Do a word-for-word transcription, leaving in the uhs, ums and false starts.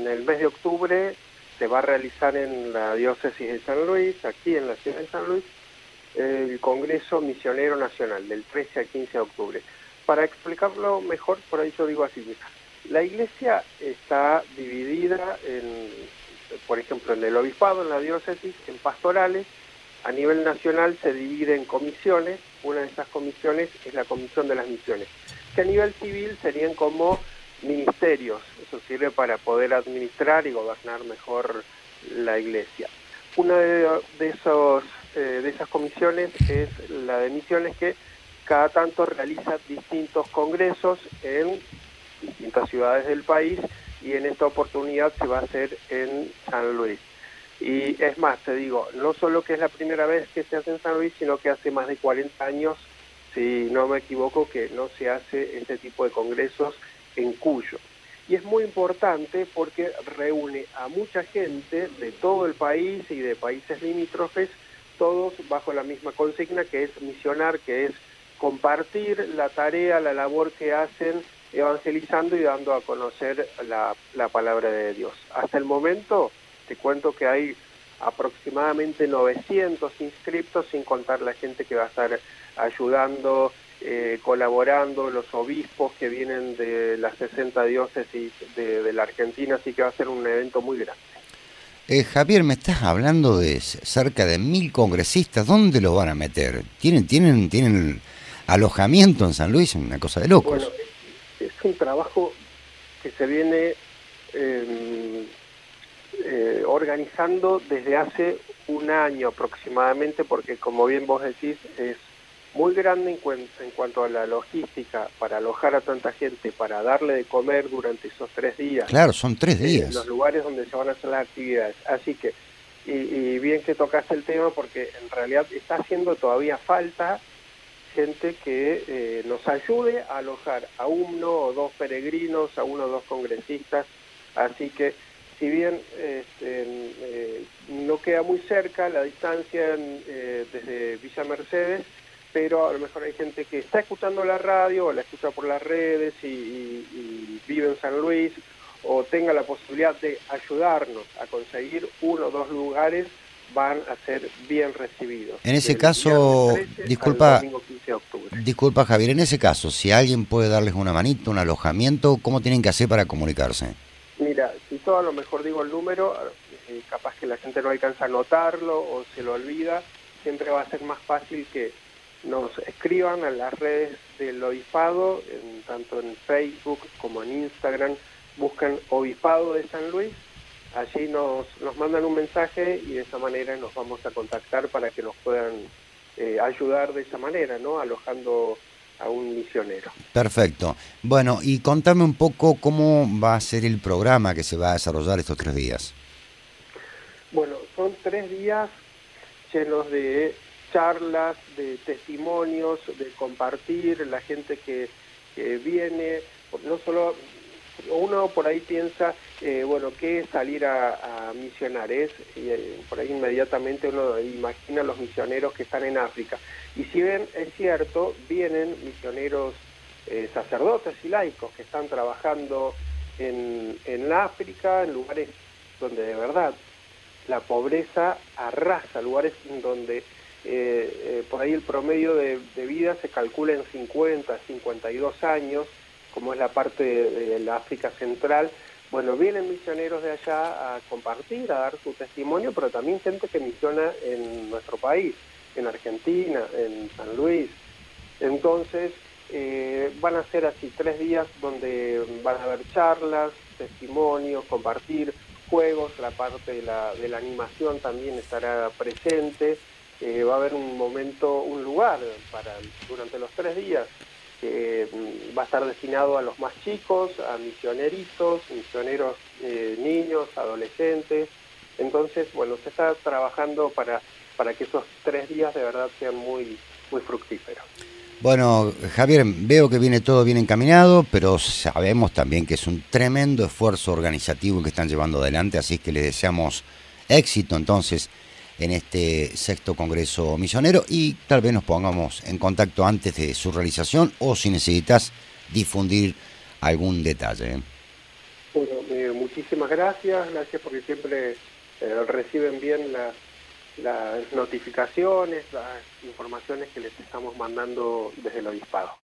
en el mes de octubre se va a realizar en la diócesis de San Luis, aquí en la ciudad de San Luis, el Congreso Misionero Nacional, del trece al quince de octubre. Para explicarlo mejor, por ahí yo digo así, la iglesia está dividida, en, por ejemplo, en el obispado, en la diócesis, en pastorales. A nivel nacional se divide en comisiones. Una de esas comisiones es la Comisión de las Misiones, que a nivel civil serían como ministerios. Eso sirve para poder administrar y gobernar mejor la iglesia. Una de, de, esos, eh, de esas comisiones es la de misiones, que cada tanto realiza distintos congresos en distintas ciudades del país, y en esta oportunidad se va a hacer en San Luis. Y es más, te digo, no solo que es la primera vez que se hace en San Luis, sino que hace más de cuarenta años, si no me equivoco, que no se hace este tipo de congresos en Cuyo. Y es muy importante porque reúne a mucha gente de todo el país y de países limítrofes, todos bajo la misma consigna, que es misionar, que es compartir la tarea, la labor que hacen evangelizando y dando a conocer la, la palabra de Dios. Hasta el momento, te cuento que hay aproximadamente novecientos inscriptos, sin contar la gente que va a estar ayudando, eh, colaborando, los obispos que vienen de las sesenta diócesis de, de la Argentina, así que va a ser un evento muy grande. Eh, Javier, me estás hablando de cerca de mil congresistas. ¿Dónde los van a meter? ¿Tienen, tienen, tienen alojamiento en San Luis? Una cosa de locos. Bueno, es un trabajo que se viene eh, eh, organizando desde hace un año aproximadamente, porque como bien vos decís, es muy grande en, cu en cuanto a la logística para alojar a tanta gente, para darle de comer durante esos tres días. Claro, son tres días. En los lugares donde se van a hacer las actividades. Así que, y, y bien que tocaste el tema, porque en realidad está haciendo todavía falta gente que eh, nos ayude a alojar a uno o dos peregrinos, a uno o dos congresistas. Así que, si bien este, eh, no queda muy cerca la distancia eh, desde Villa Mercedes, pero a lo mejor hay gente que está escuchando la radio o la escucha por las redes y, y, y vive en San Luis, o tenga la posibilidad de ayudarnos a conseguir uno o dos lugares, van a ser bien recibidos. En ese caso, disculpa, quince de octubre. disculpa Javier, en ese caso, si alguien puede darles una manito, un alojamiento, ¿cómo tienen que hacer para comunicarse? Mira, si todo a lo mejor digo el número, eh, capaz que la gente no alcanza a anotarlo o se lo olvida, siempre va a ser más fácil que nos escriban a las redes del Obispado, en, tanto en Facebook como en Instagram, buscan Obispado de San Luis. Allí nos, nos mandan un mensaje y de esa manera nos vamos a contactar para que nos puedan eh, ayudar de esa manera, ¿no? Alojando a un misionero. Perfecto. Bueno, y contame un poco cómo va a ser el programa que se va a desarrollar estos tres días. Bueno, son tres días llenos de charlas, de testimonios, de compartir, la gente que, que viene, no solo... Uno por ahí piensa, eh, bueno, ¿qué es salir a, a misionar? Es, eh, por ahí inmediatamente uno imagina los misioneros que están en África. Y si bien es cierto, vienen misioneros eh, sacerdotes y laicos que están trabajando en, en África, en lugares donde de verdad la pobreza arrasa, lugares donde eh, eh, por ahí el promedio de, de vida se calcula en cincuenta, cincuenta y dos años, como es la parte de, de la África Central. Bueno, vienen misioneros de allá a compartir, a dar su testimonio, pero también gente que misiona en nuestro país, en Argentina, en San Luis. Entonces, eh, van a ser así tres días donde van a haber charlas, testimonios, compartir, juegos, la parte de la, de la animación también estará presente. Eh, va a haber un momento, un lugar para durante los tres días, que va a estar destinado a los más chicos, a misioneritos, misioneros eh, niños, adolescentes. Entonces, bueno, se está trabajando para, para que esos tres días de verdad sean muy, muy fructíferos. Bueno, Javier, veo que viene todo bien encaminado, pero sabemos también que es un tremendo esfuerzo organizativo que están llevando adelante, así que les deseamos éxito entonces en este sexto Congreso Misionero, y tal vez nos pongamos en contacto antes de su realización o si necesitas difundir algún detalle. Bueno, eh, muchísimas gracias, gracias porque siempre eh, reciben bien las, las notificaciones, las informaciones que les estamos mandando desde el obispado.